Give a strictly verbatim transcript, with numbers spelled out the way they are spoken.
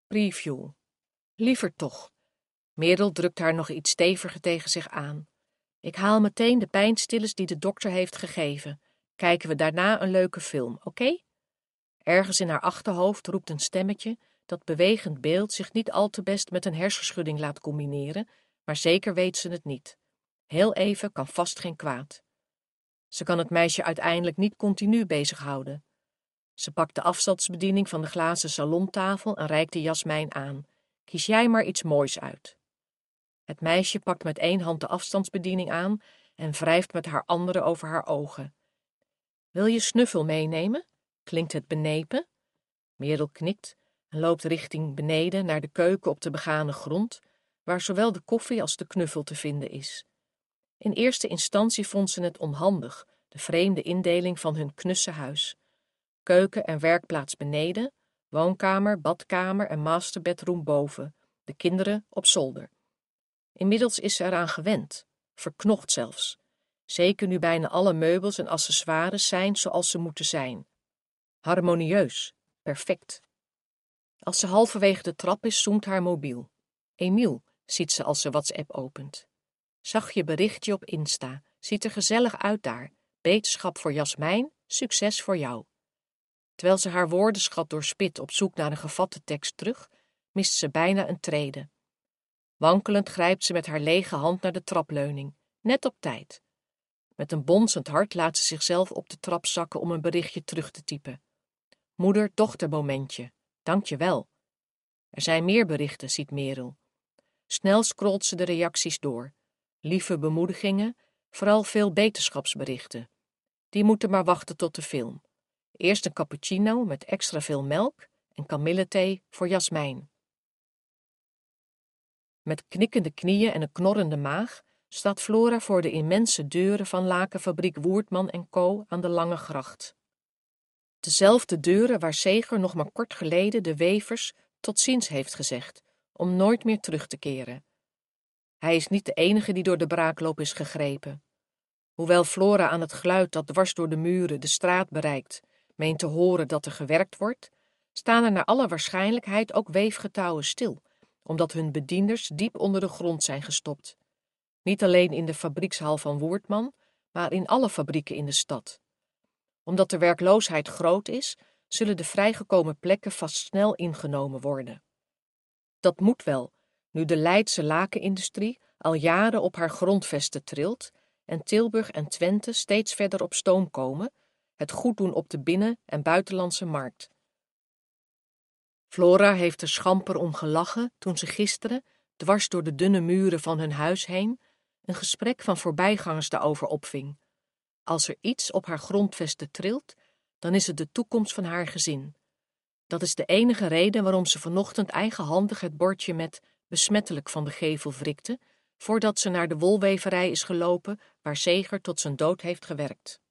Preview. Liever toch. Merel drukt haar nog iets steviger tegen zich aan. Ik haal meteen de pijnstillers die de dokter heeft gegeven. Kijken we daarna een leuke film, oké? Okay? Ergens in haar achterhoofd roept een stemmetje dat bewegend beeld zich niet al te best met een hersenschudding laat combineren, maar zeker weet ze het niet. Heel even kan vast geen kwaad. Ze kan het meisje uiteindelijk niet continu bezighouden. Ze pakt de afstandsbediening van de glazen salontafel en reikt de Jasmijn aan. Kies jij maar iets moois uit. Het meisje pakt met één hand de afstandsbediening aan en wrijft met haar andere over haar ogen. Wil je snuffel meenemen? Klinkt het benepen? Merel knikt en loopt richting beneden naar de keuken op de begane grond, waar zowel de koffie als de knuffel te vinden is. In eerste instantie vond ze het onhandig, de vreemde indeling van hun knusse huis. Keuken en werkplaats beneden, woonkamer, badkamer en masterbedroom boven, de kinderen op zolder. Inmiddels is ze eraan gewend, verknocht zelfs. Zeker nu bijna alle meubels en accessoires zijn zoals ze moeten zijn. Harmonieus, perfect. Als ze halverwege de trap is, zoemt haar mobiel. Emiel, ziet ze als ze WhatsApp opent. Zag je berichtje op Insta, ziet er gezellig uit daar. Beterschap voor Jasmijn, succes voor jou. Terwijl ze haar woordenschat doorspit op zoek naar een gevatte tekst terug, mist ze bijna een trede. Wankelend grijpt ze met haar lege hand naar de trapleuning, net op tijd. Met een bonzend hart laat ze zichzelf op de trap zakken om een berichtje terug te typen. Moeder-dochter momentje, dank je wel. Er zijn meer berichten, ziet Merel. Snel scrolt ze de reacties door. Lieve bemoedigingen, vooral veel beterschapsberichten. Die moeten maar wachten tot de film. Eerst een cappuccino met extra veel melk en kamillethee voor Jasmijn. Met knikkende knieën en een knorrende maag staat Flora voor de immense deuren van lakenfabriek Woertman en Co. aan de Lange Gracht. Dezelfde deuren waar Zeger nog maar kort geleden de wevers tot ziens heeft gezegd, om nooit meer terug te keren. Hij is niet de enige die door de braakloop is gegrepen. Hoewel Flora aan het geluid dat dwars door de muren de straat bereikt, meent te horen dat er gewerkt wordt, staan er naar alle waarschijnlijkheid ook weefgetouwen stil, omdat hun bedienders diep onder de grond zijn gestopt. Niet alleen in de fabriekshal van Woertman, maar in alle fabrieken in de stad. Omdat de werkloosheid groot is, zullen de vrijgekomen plekken vast snel ingenomen worden. Dat moet wel, nu de Leidse lakenindustrie al jaren op haar grondvesten trilt en Tilburg en Twente steeds verder op stoom komen, het goed doen op de binnen- en buitenlandse markt. Flora heeft er schamper om gelachen toen ze gisteren, dwars door de dunne muren van hun huis heen, een gesprek van voorbijgangers daarover opving. Als er iets op haar grondvesten trilt, dan is het de toekomst van haar gezin. Dat is de enige reden waarom ze vanochtend eigenhandig het bordje met besmettelijk van de gevel wrikte, voordat ze naar de wolweverij is gelopen waar Zeger tot zijn dood heeft gewerkt.